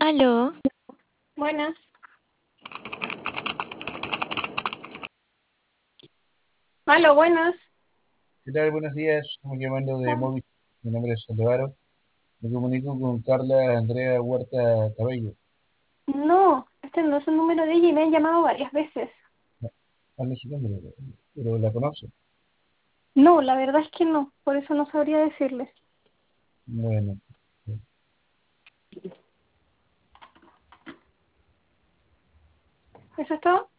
Aló, Buenas. Aló, buenas. ¿Qué tal? Buenos días. Estamos llamando de móvil. Mi nombre es Aldevaro. Me comunico con Carla Andrea Huerta Cabello. No, este no es el número de ella y me han llamado varias veces. ¿Cuál es su nombre? Pero la conoce. No, la verdad es que no, por eso no sabría decirles. Bueno, ¿Eso es todo?